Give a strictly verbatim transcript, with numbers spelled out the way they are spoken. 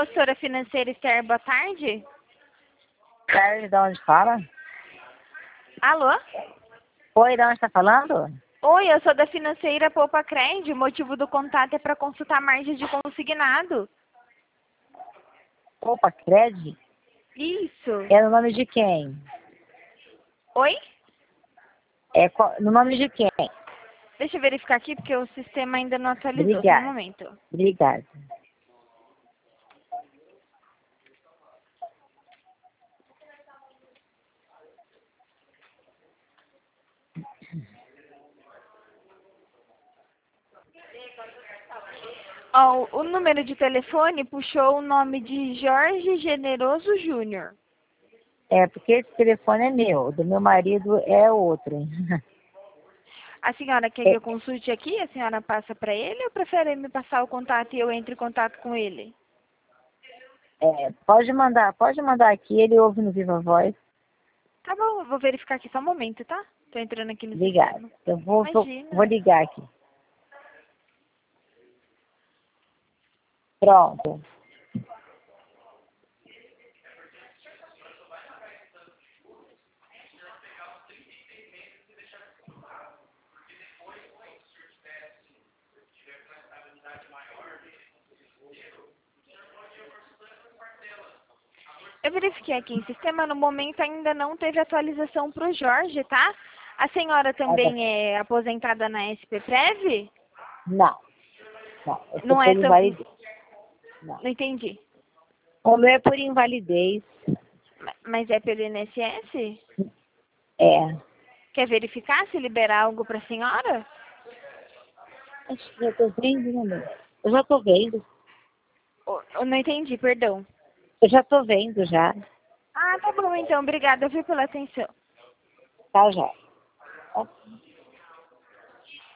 Consultora Financeira Esther, boa tarde. Tarde, de onde fala? Alô? Oi, de onde está falando? Oi, eu sou da Financeira Poupa Cred. O motivo do contato é para consultar a margem de consignado. Opa, Cred? Isso. É no nome de quem? Oi? É qual- no nome de quem? Deixa eu verificar aqui porque o sistema ainda não atualizou. Só um Obrigada. momento. Obrigada. Ó, o número de telefone puxou o nome de Jorge Generoso Júnior. É, porque esse telefone é meu, o do meu marido é outro. A senhora quer que eu consulte aqui? A senhora passa para ele ou prefere me passar o contato e eu entre em contato com ele? É, pode mandar, pode mandar aqui, ele ouve no Viva Voz. Tá bom, eu vou verificar aqui só um momento, tá? Tô entrando aqui no Obrigada. sistema. Eu vou, vou, Imagina. vou ligar aqui. Pronto. Eu verifiquei aqui em sistema, no momento ainda não teve atualização para o Jorge, tá? A senhora também é aposentada na S P Prev? Não, não, eu sou Não por é tão... invalidez. Não. Não entendi. O meu é por invalidez. Ma- Mas é pelo I N S S? É. Quer verificar se liberar algo para a senhora? Acho que eu tô vendo, né, meu? Eu já tô vendo. Ô, eu não entendi, perdão. Eu já tô vendo já. Ah, tá bom então. Obrigada, viu, pela atenção. Tá já.